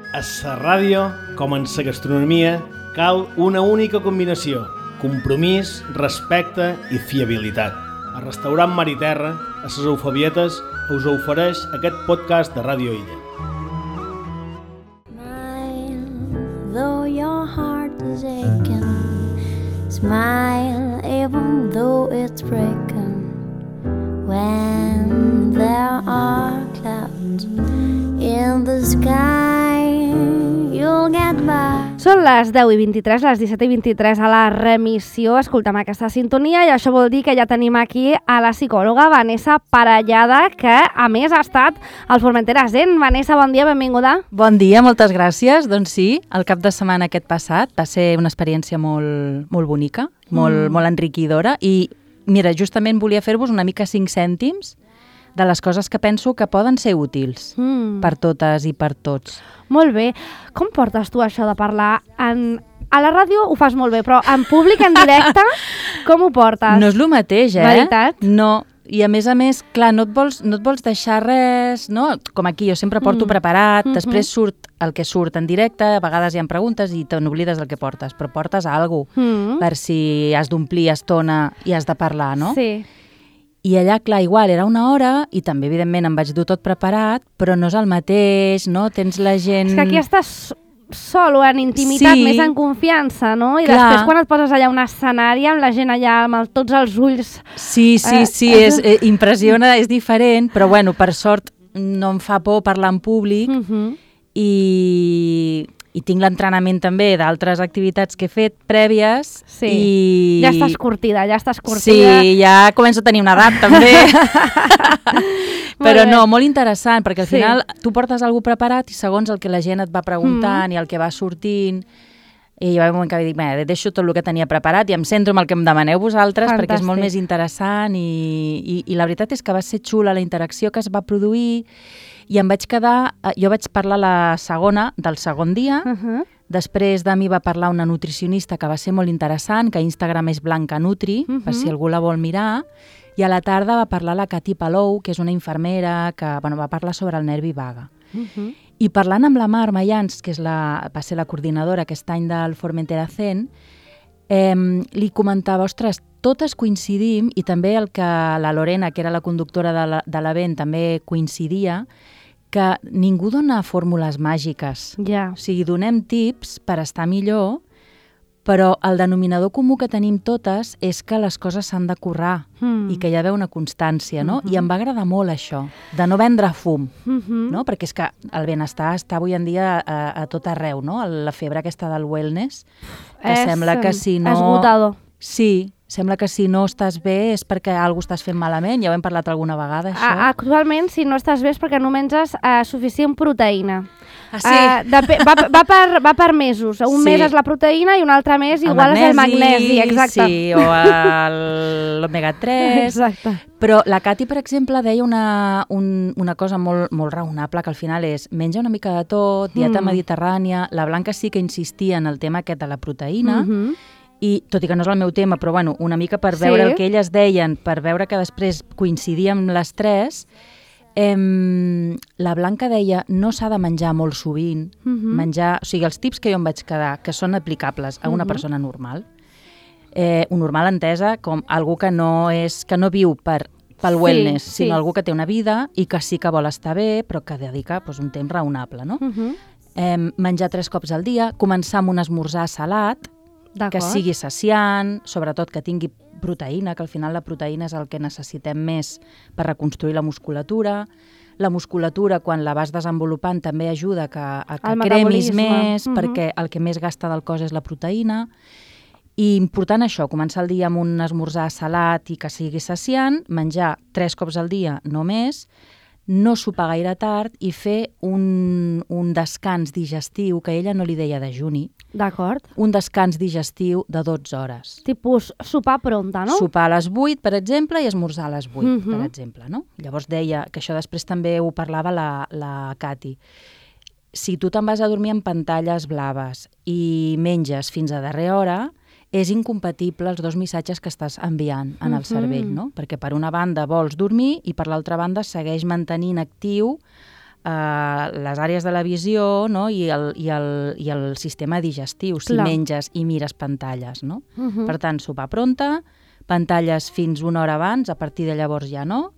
A la ràdio, com en la gastronomia, cal una única combinació: compromís, respecte i fiabilitat. El restaurant Mar i Terra, a les Eufabietes, us ofereix aquest podcast de Ràdio Illa. Smile, though your heart is aching. Smile, even though it's breaking. When there are clouds in the sky, you'll get by. Són les 10:23, les 17:23 a la remissió. Escoltem aquesta sintonia i això vol dir que ja tenim aquí a la psicòloga Vanessa Parellada, que a més ha estat al Formentera Zen. Vanessa, bon dia, benvinguda. Bon dia, moltes gràcies. Doncs sí, el cap de setmana aquest passat va ser una experiència molt bonica, molt enriquidora i mira, justament volia fer-vos una mica 5 cèntims de les coses que penso que poden ser útils per totes i per tots. Molt bé. Com portes tu això de parlar a la ràdio ho fas molt bé, però en públic, en directe, com ho portes? No és el mateix, Veritat? No. I a més, clar, no et vols deixar res, no? Com aquí, jo sempre porto preparat, després surt el que surt en directe, a vegades hi ha preguntes i te n'oblides del que portes, però portes alguna cosa per si has d'omplir estona i has de parlar, no? Sí. I allà, clar, igual, era una hora i també, evidentment, em vaig dur tot preparat, però no és el mateix, no? Tens la gent... És que aquí estàs sol o en intimitat, Sí. més en confiança, no? I Clar. després quan et poses allà a un escenari amb la gent allà amb tots els ulls... Sí, impressiona, és diferent, però bueno, per sort no em fa por parlar en públic i tinc l'entrenament també d'altres activitats que he fet prèvies. Sí, i... ja estàs curtida. Sí, ja començo a tenir una edat també. Però bé. no, molt interessant, perquè al Sí. final tu portes alguna preparat i segons el que la gent et va preguntant i el que va sortint, i hi va haver un moment que vaig dir, deixo tot el que tenia preparat i em centro en el que em demaneu vosaltres, perquè és molt Fantàstic. més interessant i la veritat és que va ser xula la interacció que es va produir i em vaig quedar, jo vaig parlar la segona del segon dia, després de mi va parlar una nutricionista que va ser molt interessant, que a Instagram és Blanca Nutri, per si algú la vol mirar, i a la tarda va parlar la Cati Palou, que és una infermera que va parlar sobre el nervi vague. I parlant amb la Mar Mayans, que va ser la coordinadora aquest any del Formentera Zen, li comentava, ostres, totes coincidim, i també el que la Lorena, que era la conductora de l'event, també coincidia, que ningú dona fórmules màgiques. Ja. O sigui, donem tips per estar millor, però el denominador comú que tenim totes és que les coses s'han de currar i que hi ha d'haver una constància, no? I em va agradar molt això, de no vendre fum, no? Perquè és que el benestar està avui en dia a tot arreu, no? La febre aquesta del wellness, que sembla que si no... Esgotador. Sí, sembla que si no estàs bé és perquè alguna cosa estàs fent malament, ja ho hem parlat alguna vegada, això. Actualment, si no estàs bé és perquè no menges suficient proteïna. Ah, sí? Va per mesos. Un mes és la proteïna i un altre mes igual és el magnesi, exacte. Sí, o l'omega 3. Exacte. Però la Cati, per exemple, deia una cosa molt raonable, que al final és menja una mica de tot, dieta mediterrània. La Blanca sí que insistia en el tema aquest de la proteïna, i tot i que no és el meu tema, però bueno, una mica per veure el que elles deien, per veure que després coincidíem les tres, la Blanca deia no s'ha de menjar molt sovint, menjar, o sigui, els tips que jo em vaig quedar, que són aplicables a una persona normal, un normal entesa com algú que no viu pel wellness, sinó algú que té una vida i que sí que vol estar bé, però que dedica un temps raonable, no? Menjar 3 cops al dia, començar amb un esmorzar salat, que sigui saciant, sobretot que tingui proteïna, que al final la proteïna és el que necessitem més per reconstruir la musculatura. La musculatura, quan la vas desenvolupant, també ajuda a que cremis més, perquè el que més gasta del cos és la proteïna. I important això, començar el dia amb un esmorzar salat i que sigui saciant, menjar 3 cops al dia, no més, no sopar gaire tard i fer un descans digestiu, que ella no li deia dejuni. D'acord. Un descans digestiu de 12 hores. Tipus sopar pronta, no? Sopar a les 8, per exemple, i esmorzar a les 8, per exemple, no? Llavors deia, que això després també ho parlava la Cati, si tu te'n vas a dormir amb pantalles blaves i menges fins a darrera hora, és incompatible els dos missatges que estàs enviant en el cervell, no? Perquè per una banda vols dormir i per l'altra banda segueix mantenint actiu les àrees de la visió, no? I el sistema digestiu, si menges i mires pantalles. No? Per tant, sopar pronta, pantalles fins una hora abans, a partir de llavors ja no,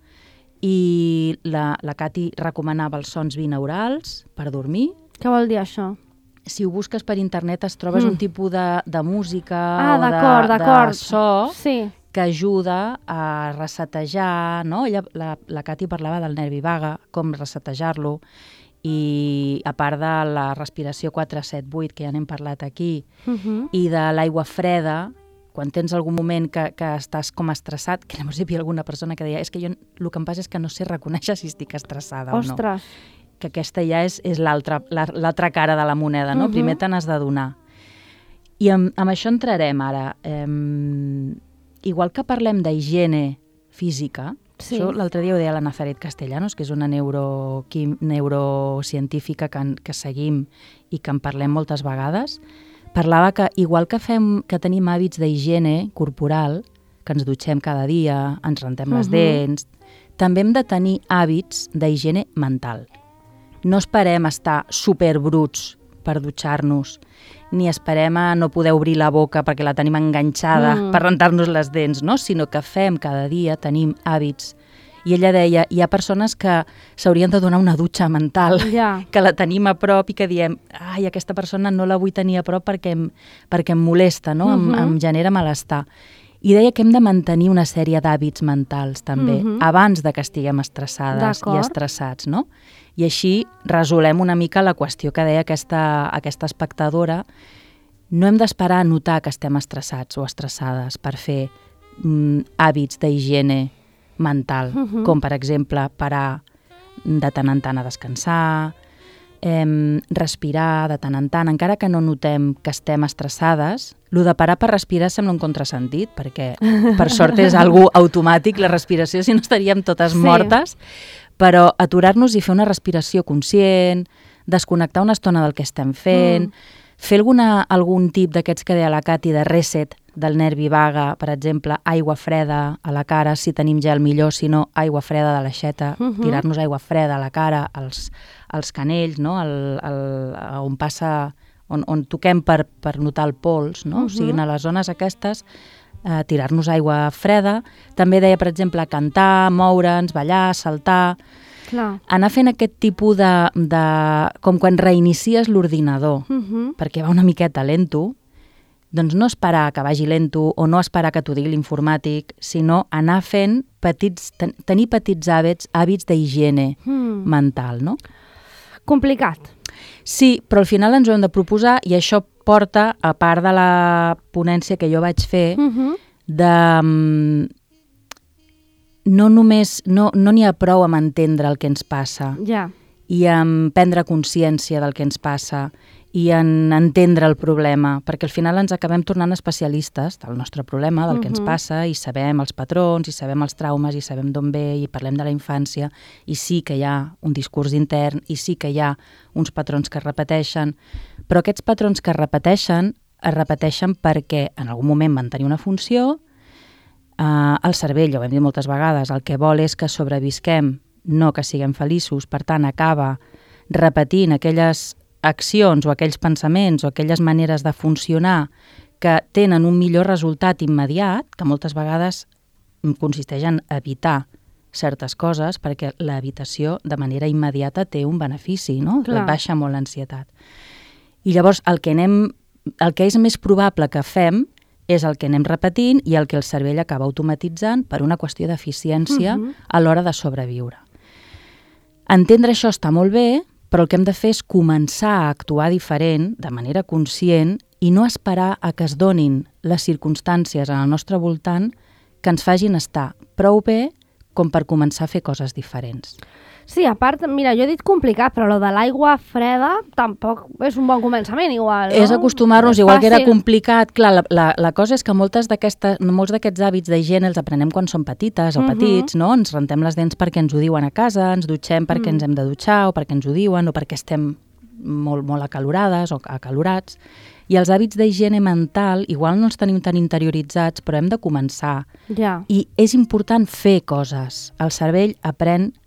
i la Cati recomanava els sons binaurals per dormir. Què vol dir això? Si ho busques per internet es trobes un tipus de música o de so que ajuda a resetejar, no? La Cati parlava del nervi vague, com resetejar-lo, i a part de la respiració 4-7-8, que ja n'hem parlat aquí, i de l'aigua freda, quan tens algun moment que estàs com estressat, que llavors hi havia alguna persona que deia és que jo el que em passa és que no sé reconèixer si estic estressada o no. Ostres! Que aquesta ja és l'altra cara de la moneda, no? Primer te n'has de donar. I amb això entrarem ara. Igual que parlem d'higiene física, això l'altre dia ho deia la Nazaret Castellanos, que és una neurocientífica que seguim i que en parlem moltes vegades, parlava que igual que tenim hàbits d'higiene corporal, que ens dutxem cada dia, ens rentem les dents, també hem de tenir hàbits d'higiene mental. No esperem estar superbruts per dutxar-nos, ni esperem a no poder obrir la boca perquè la tenim enganxada per rentar-nos les dents, no? Sinó que fem cada dia, tenim hàbits. I ella deia, hi ha persones que s'haurien de donar una dutxa mental, que la tenim a prop i que diem, ai, aquesta persona no la vull tenir a prop perquè em molesta, no? Em genera malestar. I deia que hem de mantenir una sèrie d'hàbits mentals també, abans de que estiguem estressades i estressats, no? I així resolem una mica la qüestió que deia aquesta espectadora. No hem d'esperar a notar que estem estressats o estressades per fer hàbits d'higiene mental, com per exemple parar de tant en tant a descansar, respirar de tant en tant, encara que no notem que estem estressades. Lo de parar per respirar sembla un contrasentit, perquè per sort és algo automàtic, la respiració, si no estaríem totes mortes, però aturar-nos i fer una respiració conscient, desconnectar una estona del que estem fent, fer algun tip d'aquests que deia la Cati de reset del nervi vague, per exemple, aigua freda a la cara, si tenim gel millor, si no, aigua freda de l'aixeta, tirar-nos aigua freda a la cara, als canells, no? On passa, on toquem per notar el pols, no? O sigui, a les zones aquestes, tirar-nos aigua freda. També deia, per exemple, cantar, moure'ns, ballar, saltar. Anar fent aquest tipus de com quan reinicies l'ordinador, perquè va una miqueta lento, doncs no esperar que vagi lento o no esperar que t'ho digui l'informàtic, sinó anar fent tenir petits hàbits d'higiene mental, no? Complicat. Sí, però al final ens ho hem de proposar i això porta, a part de la ponència que jo vaig fer, de no n'hi ha prou amb entendre el que ens passa i en prendre consciència del que ens passa i en entendre el problema, perquè al final ens acabem tornant especialistes del nostre problema, del que ens passa, i sabem els patrons, i sabem els traumes, i sabem d'on ve, i parlem de la infància, i sí que hi ha un discurs intern, i sí que hi ha uns patrons que es repeteixen, però aquests patrons que es repeteixen perquè en algun moment van tenir una funció. El cervell, ja ho hem dit moltes vegades, el que vol és que sobrevisquem, no que siguem feliços, per tant acaba repetint aquelles accions o aquells pensaments o aquelles maneres de funcionar que tenen un millor resultat immediat, que moltes vegades consisteix en evitar certes coses, perquè l'evitació de manera immediata té un benefici, no? Baixa molt l'ansietat. I llavors el que és més probable que fem és el que anem repetint i el que el cervell acaba automatitzant per una qüestió d'eficiència a l'hora de sobreviure. Entendre això està molt bé, però el que hem de fer és començar a actuar diferent, de manera conscient, i no esperar a que es donin les circumstàncies en el nostre voltant que ens facin estar prou bé com per començar a fer coses diferents. Sí, a part, mira, jo he dit complicat, però lo de l'aigua freda tampoc és un bon començament, igual, no? És acostumar-nos, igual que era complicat. Clar, la cosa és que molts d'aquests hàbits d'higiene els aprenem quan som petites o petits, no? Ens rentem les dents perquè ens ho diuen a casa, ens dutxem perquè ens hem de dutxar o perquè ens ho diuen o perquè estem molt, molt acalorades o acalorats. I els hàbits d'higiene mental igual no els tenim tan interioritzats, però hem de començar. I és important fer coses. El cervell aprèn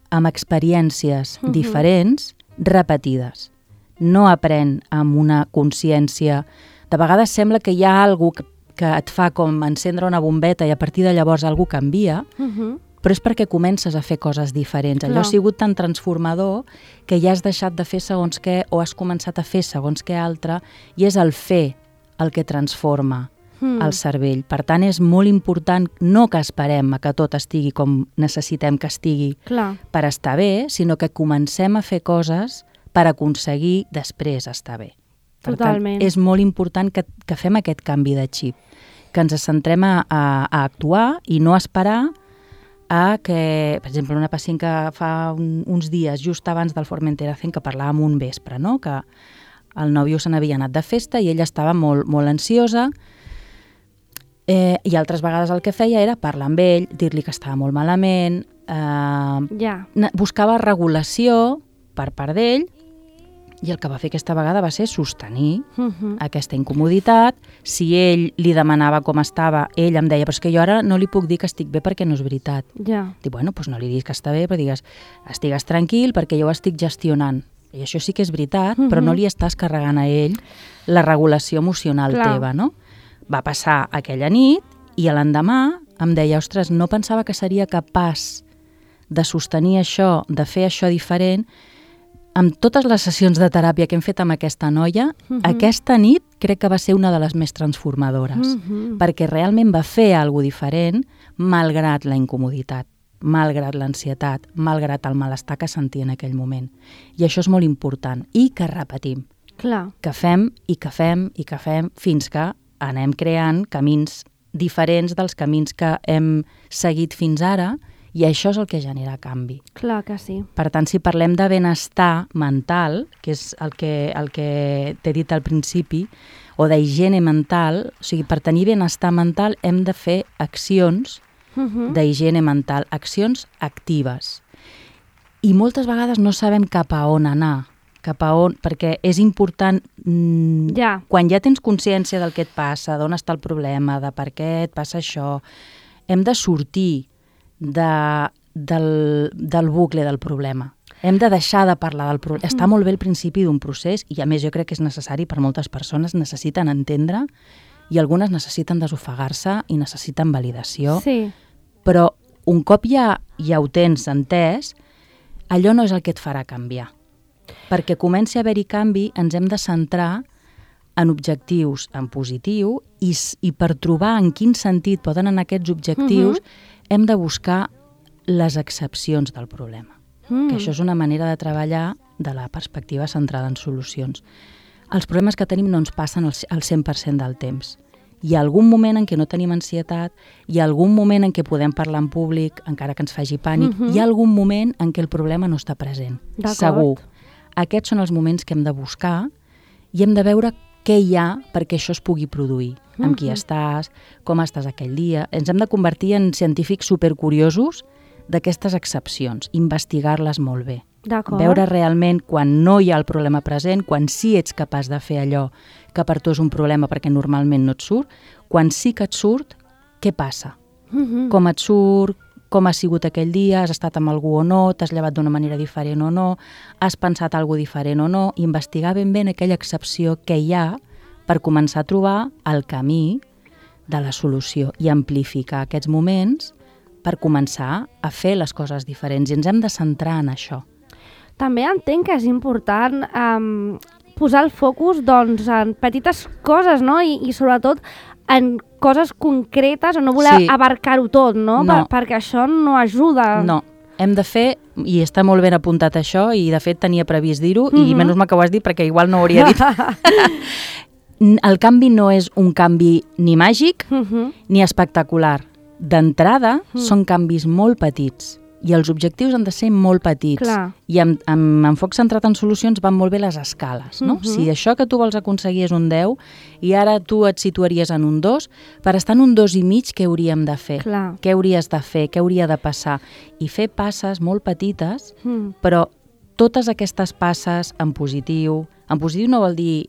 amb experiències diferents repetides. No aprèn amb una consciència. De vegades sembla que hi ha alguna cosa que et fa com encendre una bombeta i a partir de llavors alguna cosa canvia, però és perquè comences a fer coses diferents. Allò ha sigut tan transformador que ja has deixat de fer segons què o has començat a fer segons què altre i és el fer el que transforma el cervell. Per tant, és molt important no que esperem a que tot estigui com necessitem que estigui per estar bé, sinó que comencem a fer coses per aconseguir després estar bé. Per tant, és molt important que fem aquest canvi de xip, que ens centrem a actuar i no esperar a que, per exemple, una pacient que fa uns dies, just abans del Formentera Zen, que parlàvem un vespre, no? Que el nòvio se n'havia anat de festa i ella estava molt, molt ansiosa i altres vegades el que feia era parlar amb ell, dir-li que estava molt malament, buscava regulació per part d'ell. I el que va fer aquesta vegada va ser sostenir aquesta incomoditat. Si ell li demanava com estava, ell em deia, però és que jo ara no li puc dir que estic bé perquè no és veritat. Dic, bueno, doncs no li diguis que està bé, però digues, estigues tranquil perquè jo ho estic gestionant. I això sí que és veritat, però no li estàs carregant a ell la regulació emocional teva, no? Va passar aquella nit i l'endemà em deia, ostres, no pensava que seria capaç de sostenir això, de fer això diferent. Amb totes les sessions de teràpia que hem fet amb aquesta noia, aquesta nit crec que va ser una de les més transformadores, perquè realment va fer alguna cosa diferent malgrat la incomoditat, malgrat l'ansietat, malgrat el malestar que sentia en aquell moment. I això és molt important. I que repetim. Que fem i que fem i que fem fins que anem creant camins diferents dels camins que hem seguit fins ara. I això és el que genera canvi. Clar que sí. Per tant, si parlem de benestar mental, que és el que t'he dit al principi, o d'higiene mental, o sigui, per tenir benestar mental hem de fer accions d'higiene mental, accions actives. I moltes vegades no sabem cap a on anar, perquè és important, quan ja tens consciència del que et passa, d'on està el problema, de per què et passa això, hem de sortir del bucle del problema. Hem de deixar de parlar del problema. Està molt bé el principi d'un procés i a més jo crec que és necessari per moltes persones, necessiten entendre i algunes necessiten desofegar-se i necessiten validació. Però un cop ja ho tens entès, allò no és el que et farà canviar. Perquè comenci a haver-hi canvi ens hem de centrar en objectius en positiu i per trobar en quin sentit poden anar aquests objectius hem de buscar les excepcions del problema. Que això és una manera de treballar de la perspectiva centrada en solucions. Els problemes que tenim no ens passen al 100% del temps. Hi ha algun moment en què no tenim ansietat, hi ha algun moment en què podem parlar en públic, encara que ens faci pànic, hi ha algun moment en què el problema no està present. Segur. Aquests són els moments que hem de buscar i hem de veure què hi ha perquè això es pugui produir. Amb qui estàs, com estàs aquell dia. Ens hem de convertir en científics supercuriosos d'aquestes excepcions, investigar-les molt bé. Veure realment quan no hi ha el problema present, quan sí ets capaç de fer allò que per tu és un problema perquè normalment no et surt, quan sí que et surt, què passa? Com et surt, com ha sigut aquell dia, has estat amb algú o no, t'has llevat d'una manera diferent o no, has pensat alguna cosa diferent o no, investigar ben bé aquella excepció que hi ha per començar a trobar el camí de la solució i amplificar aquests moments per començar a fer les coses diferents. I ens hem de centrar en això. També entenc que és important posar el focus en petites coses, no? I sobretot en coses concretes o no voler abarcar-ho tot, no? Perquè això no ajuda. No, hem de fer, i està molt ben apuntat això, i de fet tenia previst dir-ho, i menys mal que ho has dit perquè igual no ho hauria dit. El canvi no és un canvi ni màgic ni espectacular. D'entrada són canvis molt petits i els objectius han de ser molt petits. I amb enfoc centrat en solucions van molt bé les escales. No? Si això que tu vols aconseguir és un 10 i ara tu et situaries en un 2, per estar en un 2,5 què hauríem de fer? Què hauries de fer? Què hauria de passar? I fer passes molt petites, però totes aquestes passes en positiu no vol dir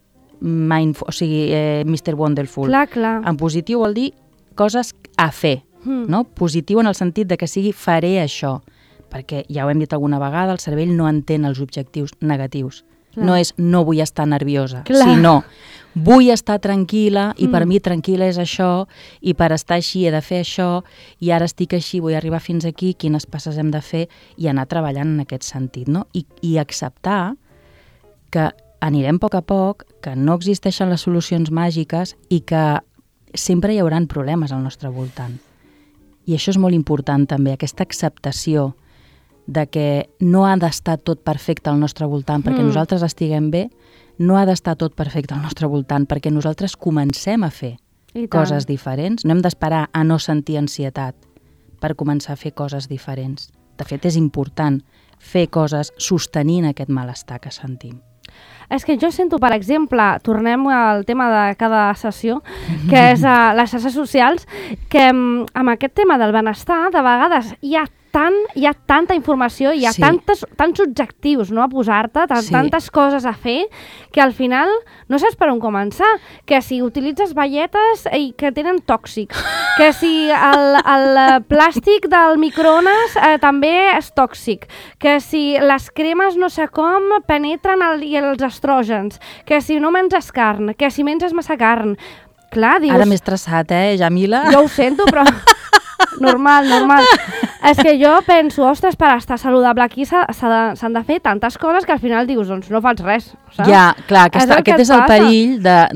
Mr. Wonderful. En positiu vol dir coses a fer. No? Positiu en el sentit de que sigui faré això, perquè ja ho hem dit alguna vegada, el cervell no entén els objectius negatius. No és no vull estar nerviosa, sinó vull estar tranquil·la i per mi tranquil·la és això i per estar així he de fer això i ara estic així, vull arribar fins aquí, quines passes hem de fer i anar treballant en aquest sentit, no? I acceptar que anirem a poc, que no existeixen les solucions màgiques i que sempre hi haurà problemes al nostre voltant. I això és molt important també, aquesta acceptació de que no ha d'estar tot perfecte al nostre voltant perquè nosaltres estiguem bé, no ha d'estar tot perfecte al nostre voltant perquè nosaltres comencem a fer coses diferents. No hem d'esperar a no sentir ansietat per començar a fer coses diferents. De fet, és important fer coses sostenint aquest malestar que sentim. És que jo sento, per exemple, tornem al tema de cada sessió, que és les xarxes socials, que amb aquest tema del benestar, de vegades hi ha tanta informació, hi ha tants objectius, no, a posar-te, tantes coses a fer, que al final no saps per on començar. Que si utilitzes baietes que tenen tòxics, que si el plàstic del microones també és tòxic, que si les cremes no sé com penetren els estrògens, que si no menges carn, que si menges massa carn. Clar, dius... Ara m'he estressat, Jamila? Jo ho sento, però... Normal. És que jo penso, ostres, per estar saludable aquí s'han de fer tantes coses que al final dius, doncs no faig res, saps? Ja, clar, aquest és el perill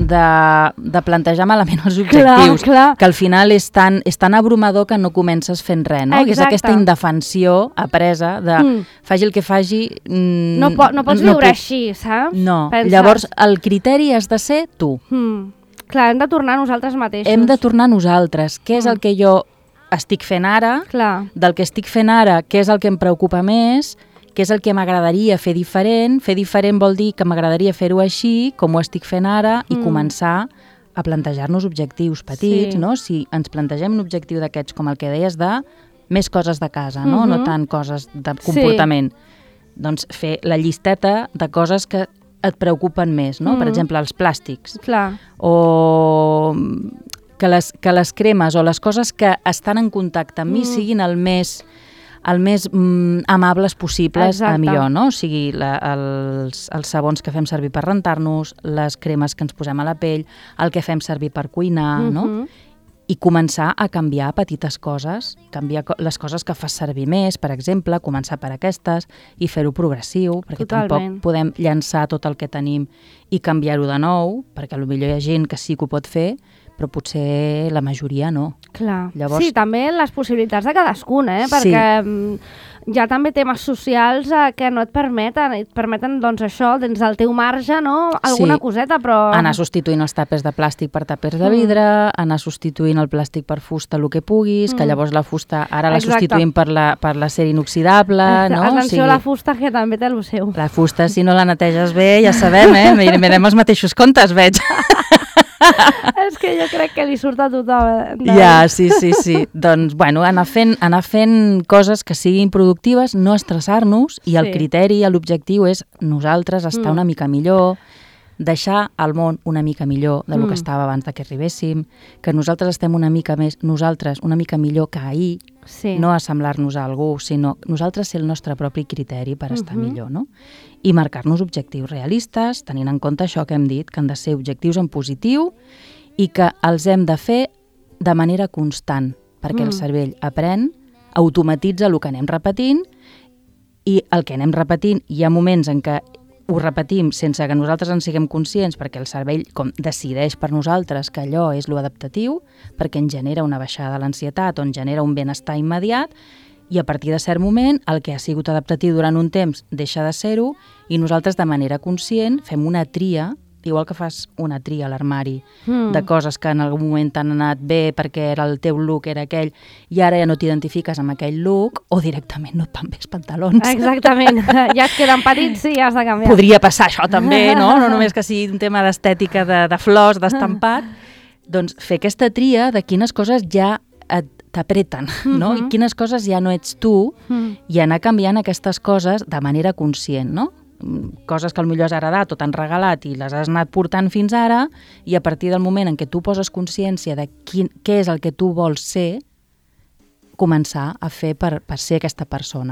de plantejar malament els objectius, clar. Que al final és tan abrumador que no comences fent res, no? Que és aquesta indefensió apresa de faci el que faci... No pots viure així, saps? No, llavors el criteri has de ser tu. Clar, hem de tornar a nosaltres mateixos. Hem de tornar a nosaltres. Què és el que jo estic fent ara? Clar. Del que estic fent ara, què és el que em preocupa més? Què és el que m'agradaria fer diferent? Fer diferent vol dir que m'agradaria fer-ho així, com ho estic fent ara, i començar a plantejar-nos objectius petits, no? Si ens plantegem un objectiu d'aquests, com el que deies, de més coses de casa, no? No tant coses de comportament. Doncs fer la llisteta de coses que et preocupen més, no? Per exemple, els plàstics. Clar. O que les cremes o les coses que estan en contacte amb mi siguin el més amables possibles amb jo, no? O sigui, els sabons que fem servir per rentar-nos, les cremes que ens posem a la pell, el que fem servir per cuinar, no? I començar a canviar petites coses, canviar les coses que fas servir més, per exemple, començar per aquestes i fer-ho progressiu, perquè tampoc podem llançar tot el que tenim i canviar-ho de nou, perquè potser hi ha gent que sí que ho pot fer, però potser la majoria no. Clar. Llavors... Sí, també les possibilitats de cadascun, perquè hi ha també temes socials que no et permeten doncs això, dins del teu marge, no? Alguna coseta, però... Anar substituint els tàpers de plàstic per tàpers de vidre, anar substituint el plàstic per fusta el que puguis, que llavors la fusta ara la substituïm per l'acer inoxidable, no? Atenció a la fusta, que també té el seu. La fusta, si no la neteges bé, ja sabem, mirem els mateixos comptes, veig. És que jo crec que li surt a tothom. Ja, sí. Doncs, bueno, anar fent coses que siguin productives, no estressar-nos, i el criteri, l'objectiu és nosaltres estar una mica millor, deixar el món una mica millor del que estava abans de que arribéssim, que nosaltres estem una mica millor que ahir, no assemblar-nos a algú, sinó nosaltres ser el nostre propi criteri per estar millor, no? I marcar-nos objectius realistes, tenint en compte això que hem dit, que han de ser objectius en positiu i que els hem de fer de manera constant, perquè el cervell aprèn, automatitza el que anem repetint, i el que anem repetint hi ha moments en què ho repetim sense que nosaltres en siguem conscients, perquè el cervell com decideix per nosaltres que allò és lo adaptatiu, perquè ens genera una baixada de l'ansietat o ens genera un benestar immediat, i a partir de cert moment el que ha sigut adaptatiu durant un temps deixa de ser-ho, i nosaltres de manera conscient fem una tria, igual que fas una tria a l'armari de coses que en algun moment t'han anat bé perquè el teu look era aquell i ara ja no t'identifiques amb aquell look, o directament no et van bé els pantalons. Exactament, ja et queden petits i has de canviar. Podria passar això també, no? No només que sigui un tema d'estètica, de flors, d'estampat. Doncs fer aquesta tria de quines coses ja t'apreten, no? I quines coses ja no ets tu, i anar canviant aquestes coses de manera conscient, no? Coses que potser has agradat o t'han regalat i les has anat portant fins ara, i a partir del moment en què tu poses consciència de què és el que tu vols ser, començar a fer per ser aquesta persona, no?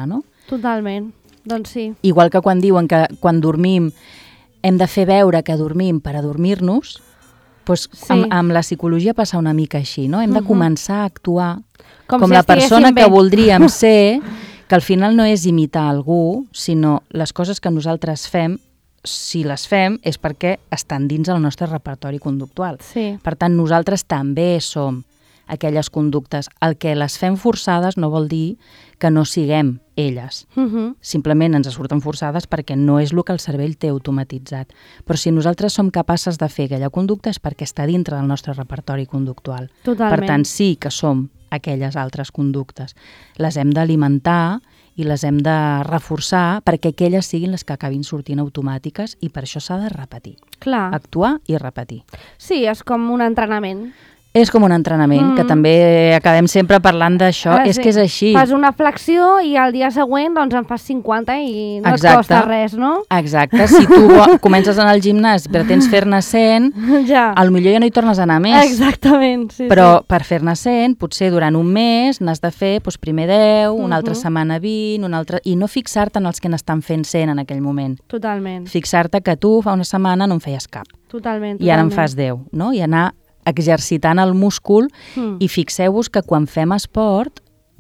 Totalment, doncs sí. Igual que quan diuen que quan dormim hem de fer veure que dormim per adormir-nos, doncs amb la psicologia passa una mica així, no? Hem de començar a actuar com la persona que voldríem ser, que al final no és imitar algú, sinó les coses que nosaltres fem, si les fem és perquè estan dins el nostre repertori conductual. Sí. Per tant, nosaltres també som aquelles conductes. El que les fem forçades no vol dir que no siguem elles. Simplement ens surten forçades perquè no és el que el cervell té automatitzat. Però si nosaltres som capaces de fer aquella conducta és perquè està dintre del nostre repertori conductual. Totalment. Per tant, sí que som aquelles altres conductes. Les hem d'alimentar i les hem de reforçar perquè aquelles siguin les que acabin sortint automàtiques i per això s'ha de repetir. Clar. Actuar i repetir. Sí, és com un entrenament. És com un entrenament, que també acabem sempre parlant d'això. És que és així. Fas una flexió i al dia següent doncs en fas 50 i no et costa res, no? Exacte. Si tu comences a anar al gimnàs però tens fer-ne 100, potser ja no hi tornes a anar més. Exactament, sí. Però per fer-ne 100, potser durant un mes n'has de fer primer 10, una altra setmana 20, una altra... i no fixar-te en els que n'estan fent 100 en aquell moment. Totalment. Fixar-te que tu fa una setmana no en feies cap. Totalment. I ara en fas 10, no? I anar exercitant el múscul i fixeu-vos que quan fem esport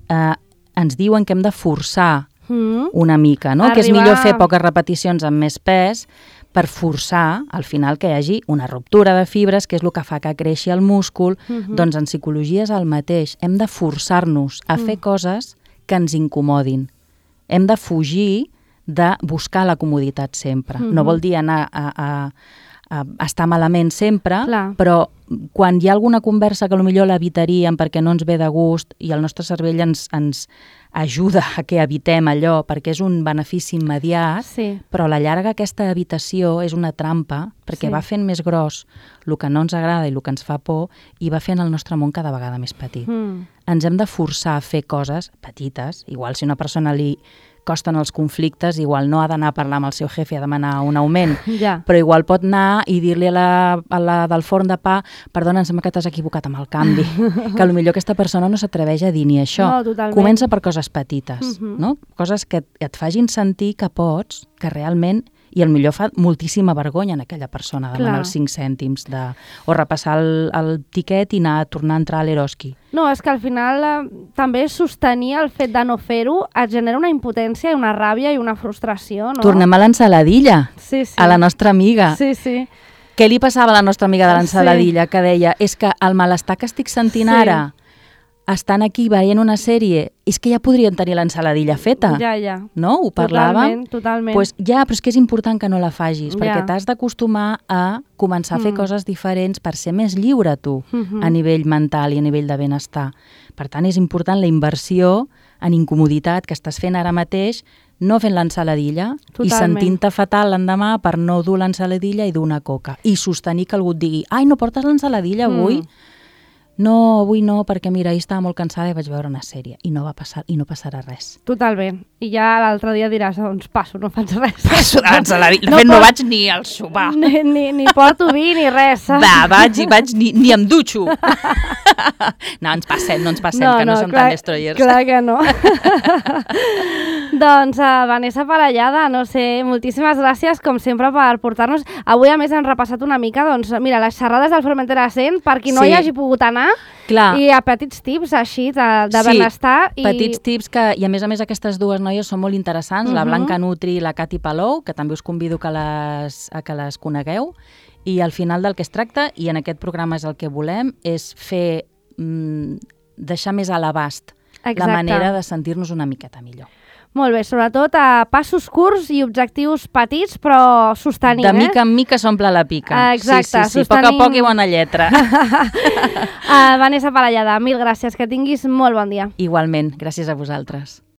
ens diuen que hem de forçar una mica, no? Que és millor fer poques repeticions amb més pes per forçar al final que hi hagi una ruptura de fibres, que és el que fa que creixi el múscul. Doncs en psicologia és el mateix. Hem de forçar-nos a fer coses que ens incomodin. Hem de fugir de buscar la comoditat sempre. No vol dir anar a estar malament sempre, però quan hi ha alguna conversa que potser l'evitaríem perquè no ens ve de gust i el nostre cervell ens ajuda a que evitem allò perquè és un benefici immediat, però a la llarga aquesta evitació és una trampa perquè va fent més gros el que no ens agrada i el que ens fa por i va fent el nostre món cada vegada més petit. Ens hem de forçar a fer coses petites, igual si una persona li costen els conflictes, igual no ha d'anar a parlar amb el seu jefe a demanar un augment, però igual pot anar i dir-li a la del forn de pa, perdona, em sembla que t'has equivocat amb el canvi, que potser aquesta persona no s'atreveix a dir ni això. Comença per coses petites, no? Coses que et facin sentir que pots, que realment, i potser fa moltíssima vergonya en aquella persona demanar els 5 cèntims o repassar el tiquet i tornar a entrar a l'Eroski. No, és que al final també sostenir el fet de no fer-ho et genera una impotència i una ràbia i una frustració, no? Tornem a l'ensaladilla, a la nostra amiga. Sí, sí. Què li passava a la nostra amiga de l'ensaladilla? Que deia, és que el malestar que estic sentint ara, estan aquí veient una sèrie, és que ja podrien tenir l'ensaladilla feta. Ja. No? Ho parlàvem? Totalment. Pues ja, però és que és important que no la facis, perquè t'has d'acostumar a començar a fer coses diferents per ser més lliure tu, a nivell mental i a nivell de benestar. Per tant, és important la inversió en incomoditat que estàs fent ara mateix, no fent l'ensaladilla i sentint-te fatal l'endemà per no dur l'ensaladilla i dur una coca. I sostenir que algú et digui, ai, no portes l'ensaladilla avui? No, avui no, perquè mira, ahir estava molt cansada i vaig veure una sèrie i no va passar i no passarà res. Totalment. I ja l'altre dia diràs, doncs passo, no faig res. Passo l'ensaladilla. De fet, no vaig ni al sopar. Ni porto vi ni res. Vaig ni em dutxo. No ens passem, que no som tan destroyers. Clar que no. Doncs, Vanessa Parellada, no sé, moltíssimes gràcies, com sempre, per portar-nos. Avui, a més, hem repassat una mica, doncs, mira, les xerrades del Formentera 100, per qui no hi hagi pogut anar, i a petits tips així de benestar. Petits tips i a més aquestes dues noies són molt interessants, la Blanca Nutri i la Cati Palou, que també us convido que les conegueu, i al final del que es tracta, i en aquest programa és el que volem, és fer, deixar més a l'abast la manera de sentir-nos una miqueta millor. Molt bé, sobretot a passos curts i objectius petits, però sostenint. De mica en mica s'omple la pica. Exacte, sí, poc a poc i bona lletra. Vanessa Parellada, mil gràcies, que tinguis molt bon dia. Igualment, gràcies a vosaltres.